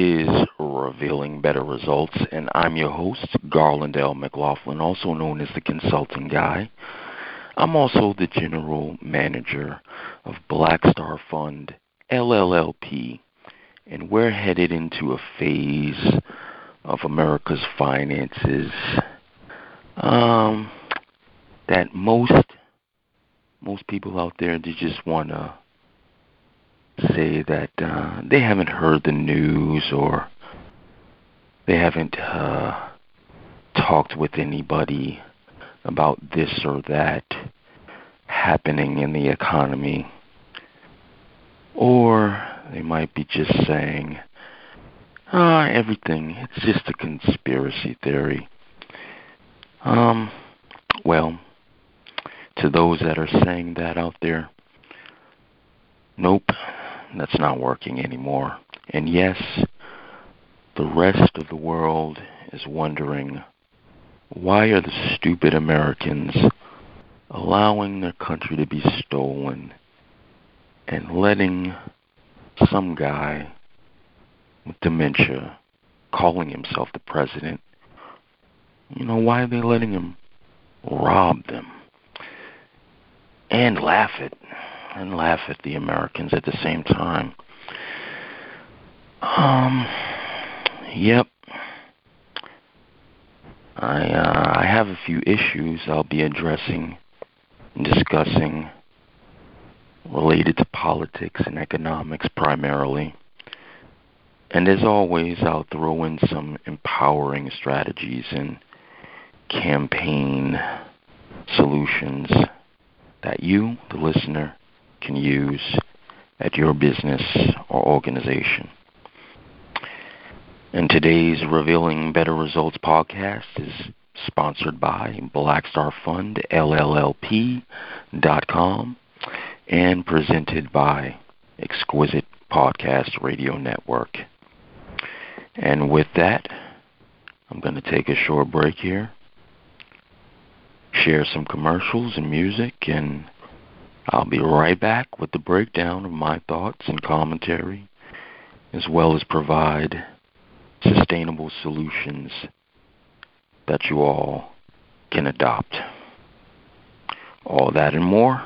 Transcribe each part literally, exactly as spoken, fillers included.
is Revealing Better Results, and I'm your host, Garland L. McLaughlin, also known as the Consulting Guy. I'm also the General Manager of Black Star Fund, L L L P, and we're headed into a phase of America's finances um, that most most people out there, they just want to say that uh, they haven't heard the news or they haven't uh, talked with anybody about this or that happening in the economy. Or they might be just saying, ah, everything, it's just a conspiracy theory. Um, well, to those that are saying that out there, nope, that's not working anymore. And yes, the rest of the world is wondering, why are the stupid Americans allowing their country to be stolen and letting some guy with dementia, calling himself the president, you know, why are they letting him rob them and laugh at and laugh at the Americans at the same time? Um, yep. I uh, I have a few issues I'll be addressing and discussing related to politics and economics primarily. And as always, I'll throw in some empowering strategies and campaign solutions that you, the listener, can use at your business or organization. And today's Revealing Better Results podcast is sponsored by Black Star Fund, L L L P dot com, and presented by Exquisite Podcast Radio Network. And with that, I'm going to take a short break here, share some commercials and music, and I'll be right back with the breakdown of my thoughts and commentary, as well as provide sustainable solutions that you all can adopt. All that and more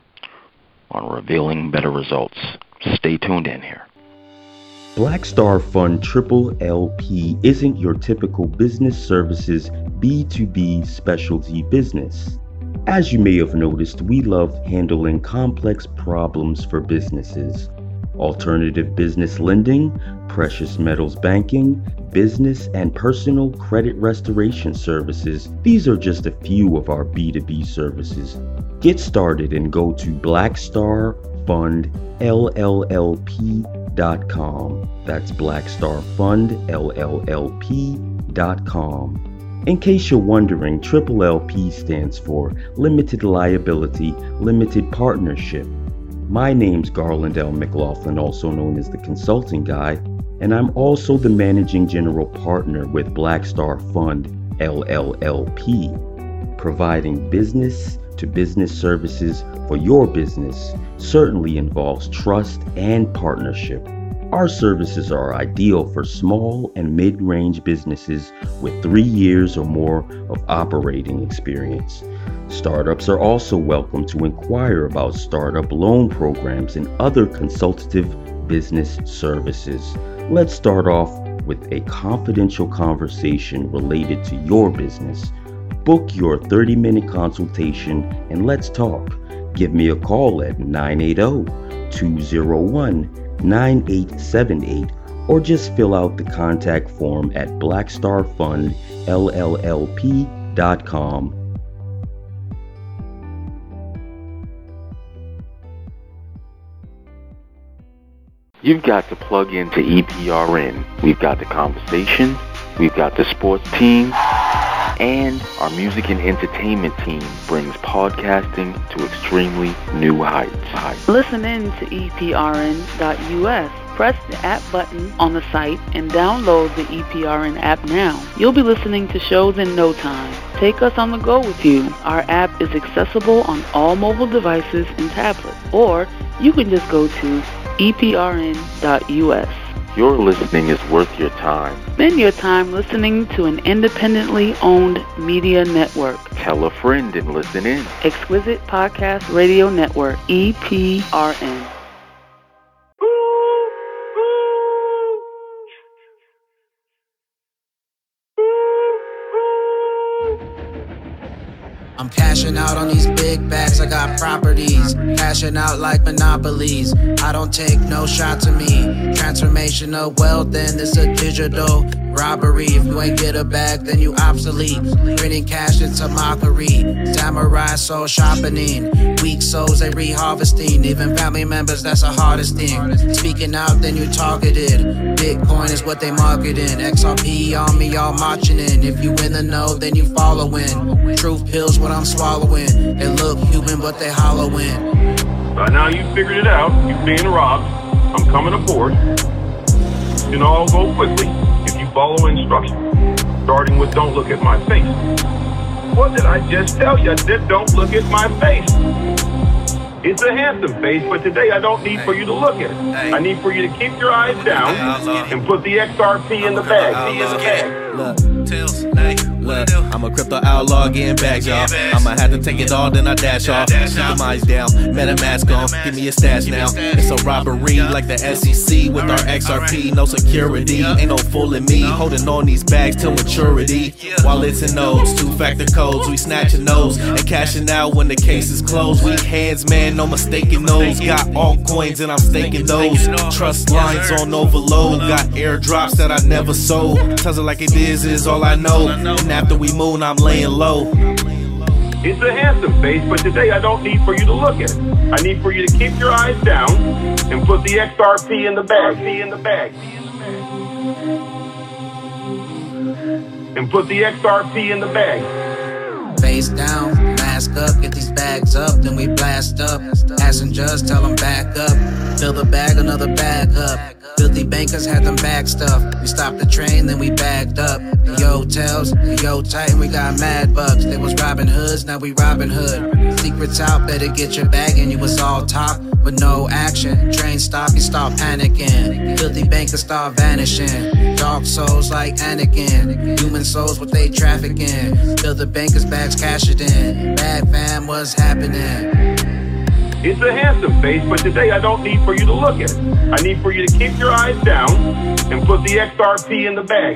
on Revealing Better Results. Stay tuned in here. Black Star Fund Triple L P isn't your typical business services B two B specialty business. As you may have noticed, we love handling complex problems for businesses. Alternative business lending, precious metals banking, business and personal credit restoration services. These are just a few of our B two B services. Get started and go to Black Star Fund L L L P dot com. That's Black Star Fund L L L P dot com. In case you're wondering, Triple L P stands for Limited Liability, Limited Partnership. My name's Garland L. McLaughlin, also known as the Consulting Guy, and I'm also the Managing General Partner with Black Star Fund L L L P, providing business to business services for your business certainly involves trust and partnership. Our services are ideal for small and mid-range businesses with three years or more of operating experience. Startups are also welcome to inquire about startup loan programs and other consultative business services. Let's start off with a confidential conversation related to your business. Book your thirty-minute consultation and let's talk. Give me a call at nine eight zero, two zero one, nine eight seven eight or just fill out the contact form at Black Star Fund L L L P dot com. You've got to plug into E P R N. We've got the conversation, we've got the sports team, and our music and entertainment team brings podcasting to extremely new heights. Listen in to E P R N dot U S. Press the app button on the site and download the E P R N app now. You'll be listening to shows in no time. Take us on the go with you. Our app is accessible on all mobile devices and tablets, or you can just go to E P R N dot U S. Your listening is worth your time. Spend your time listening to an independently owned media network. Tell a friend and listen in. Exquisite Podcast Radio Network, E P R N. I'm cashing out on these big backs, I got properties, cashing out like monopolies. I don't take no shot to me. Transformation of wealth, and it's a digital robbery. If you ain't get a bag, then you obsolete. Printing cash into mockery. Samurai soul sharpening. Weak souls they reharvesting. Even family members, that's the hardest thing. Speaking out, then you targeted. Bitcoin is what they marketing. X R P on me, y'all marching in. If you in the know, then you following. Truth pills what I'm swallowing. They look human, but they hollowing. By now you figured it out. You're being robbed. I'm coming aboard. You know, I'll go quickly if you follow instructions. Starting with don't look at my face. What did I just tell you? I said don't look at my face. It's a handsome face, but today I don't need for you to look at it. I need for you to keep your eyes down and put the X R P in the bag. P in the bag. Look, Tails, hey, look, I'm a crypto outlaw getting bags, y'all. I'ma have to take it all, then I dash off. Keep the minds down, MetaMask on, give me a stash now. It's a robbery like the S E C with our X R P, no security. Ain't no fooling me, holding on these bags till maturity. Wallets and nodes, two-factor codes, we snatching those and cashing out when the case is closed. Weak hands, man, no mistaking those. Got altcoins and I'm staking those. Trust lines on overload, got airdrops that I never sold. Tells it like it is, is all I know. And after we moon, I'm laying low. It's a handsome face, but today I don't need for you to look at it. I need for you to keep your eyes down and put the X R P in the bag. P in the bag. And put the X R P in the bag. Face down, mask up, get these bags up, then we blast up. Passengers, tell them back up. Fill the bag, another bag up. Filthy bankers had them bag stuff. We stopped the train, then we bagged up. The yo tells, the yo tight, we got mad bugs. They was robbing hoods, now we robbing hood. Secrets out, better get your bag and you was all talk, but no action. Train stop, you start panicking. Filthy bankers start vanishing. Dark souls like Anakin. Human souls, what they trafficking. Fill the bankers' bags, cash it in. Bad fam, what's happening? It's a handsome face, but today I don't need for you to look at it. I need for you to keep your eyes down and put the X R P in the bag.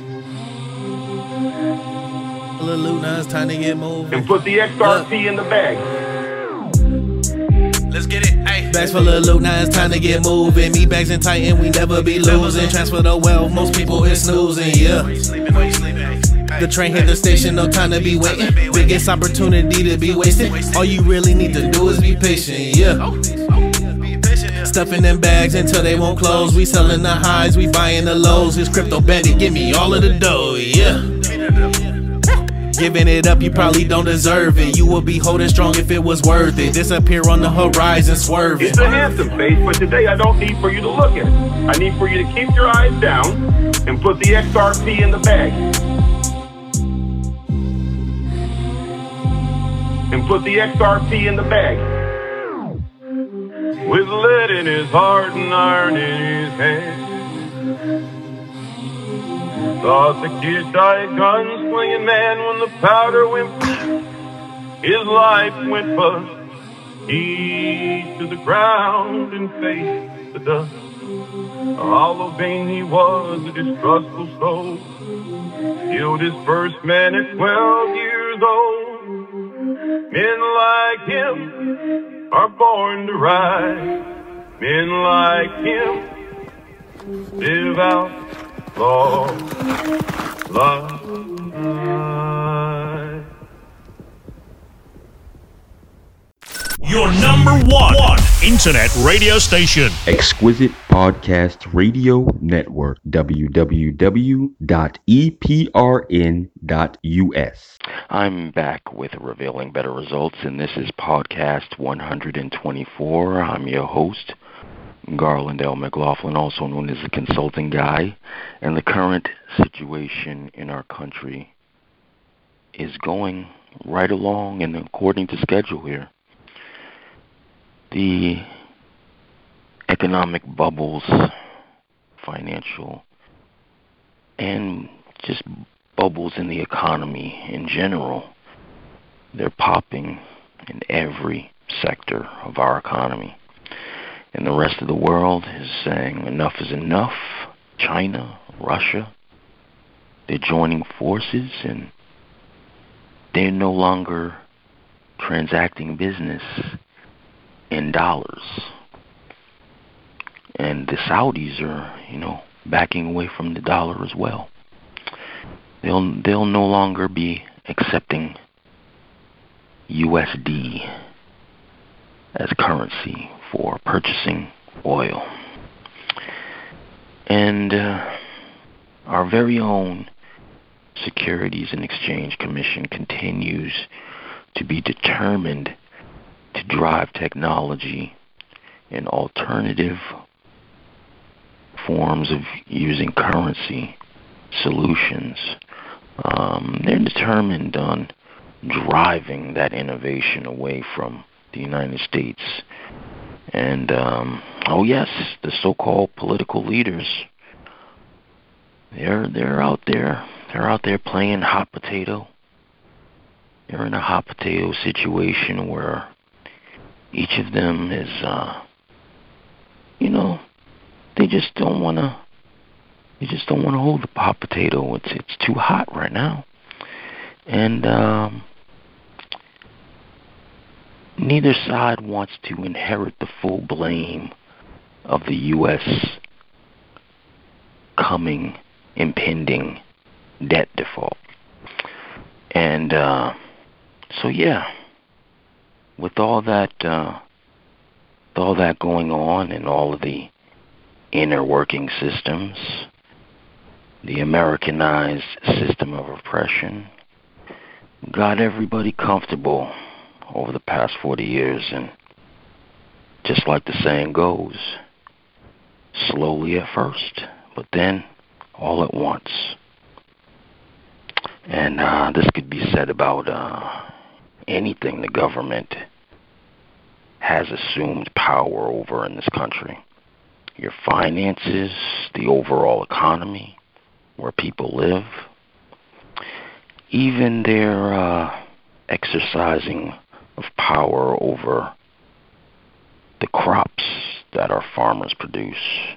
Little loot, now it's time to get moving. And put the X R P Look. in the bag. Let's get it, ayy. Bags full of loot, now it's time to get moving. Me bags and tighten, we never be losing. Transfer the wealth, most people is snoozing, yeah. Where you sleeping, where you sleeping? The train hit the station, no time to be waiting. Biggest opportunity to be wasted. All you really need to do is be patient, yeah. Stuffing them bags until they won't close. We selling the highs, we buying the lows. It's Crypto Bandit, give me all of the dough, yeah. Giving it up, you probably don't deserve it. You would be holding strong if it was worth it. Disappear on the horizon, swerving. It's a handsome face, but today I don't need for you to look at it. I need for you to keep your eyes down and put the X R P in the bag. And put the X R P in the bag. With lead in his heart and iron in his hand. Thought the kid died gunslinging man when the powder went. His life went bust. He to the ground and faced the dust. Although vain he was, a distrustful soul. Killed his first man at twelve years old. Men like him are born to ride. Men like him live out long life. Your number one, one internet radio station. Exquisite Podcast Radio Network. w w w dot e p r n dot u s. I'm back with Revealing Better Results, and this is podcast one hundred twenty-four. I'm your host, Garland L. McLaughlin, also known as the Consulting Guy. And the current situation in our country is going right along and according to schedule here. The economic bubbles financial and just bubbles in the economy in general. They're popping in every sector of our economy. And the rest of the world is saying enough is enough. China, Russia, they're joining forces, and they're no longer transacting business in dollars. And the Saudis are, you know, backing away from the dollar as well. They'll they'll no longer be accepting U S D as currency for purchasing oil. And uh, our very own Securities and Exchange Commission continues to be determined to drive technology and alternative forms of using currency solutions. Um, they're determined on driving that innovation away from the United States. And, um, oh yes, the so-called political leaders, they're they're out there. They're out there playing hot potato. They're in a hot potato situation where each of them is, uh, you know, they just don't want to. They just don't want to hold the hot potato. It's it's too hot right now, and um, neither side wants to inherit the full blame of the U S coming, impending debt default. And uh, so, yeah, with all that, uh, with all that going on, and all of the inner working systems, the Americanized system of oppression got everybody comfortable over the past forty years, and just like the saying goes, slowly at first, but then all at once. And uh, this could be said about uh, anything the government has assumed power over in this country. Your finances, the overall economy, where people live, even their uh, exercising of power over the crops that our farmers produce.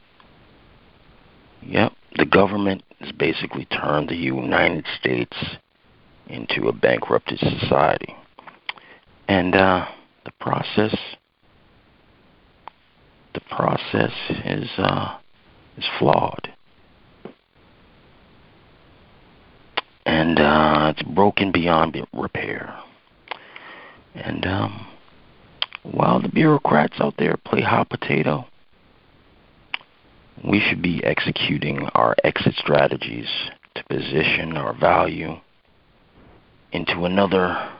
Yep, the government has basically turned the United States into a bankrupted society. And uh, the process, the process is uh, is flawed. And uh, it's broken beyond repair. And um, while the bureaucrats out there play hot potato, we should be executing our exit strategies to position our value into another,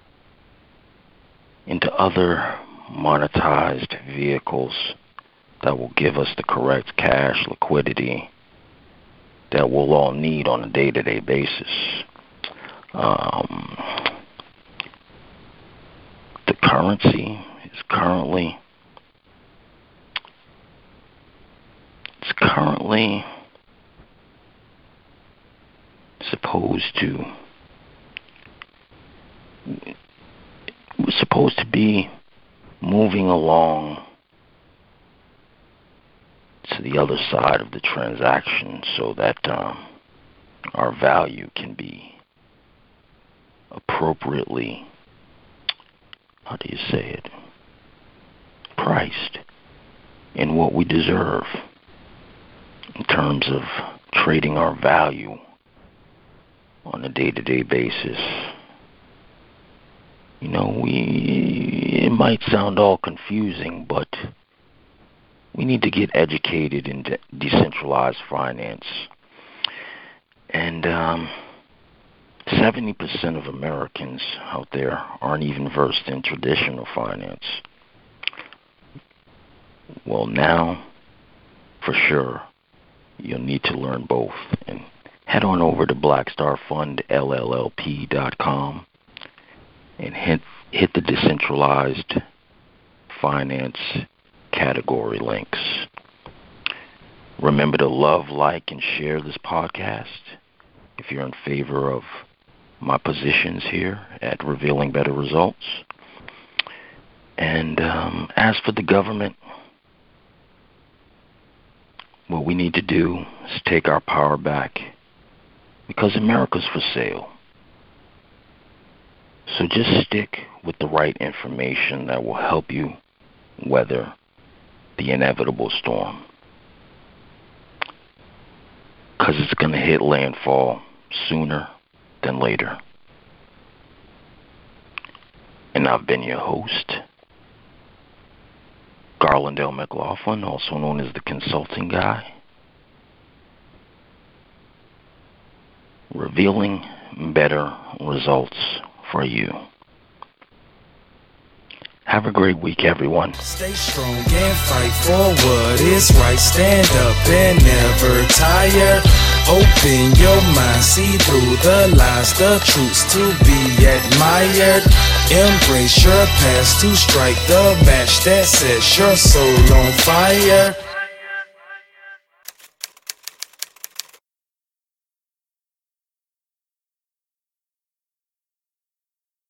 into other monetized vehicles that will give us the correct cash liquidity that we'll all need on a day-to-day basis. Um, the currency is currently it's currently supposed to we're supposed to be moving along to the other side of the transaction so that um, our value can be appropriately, how do you say it, priced in what we deserve in terms of trading our value on a day-to-day basis. You know, we it might sound all confusing, but we need to get educated in de- decentralized finance. And um, seventy percent of Americans out there aren't even versed in traditional finance. Well, now, for sure, you'll need to learn both. And head on over to black star fund L L L P dot com and hit, hit the decentralized finance category links. Remember to love, like, and share this podcast if you're in favor of my positions here at Revealing Better Results. And um, as for the government, what we need to do is take our power back, because America's for sale. So just stick with the right information that will help you weather the inevitable storm, because it's going to hit landfall sooner than later. And I've been your host, Garland L. McLaughlin, also known as the Consulting Guy, revealing better results for you. Have a great week, everyone. Stay strong and fight for what is right. Stand up and never tire. Open your mind, see through the lies, the truths to be admired. Embrace your past to strike the match that sets your soul on fire.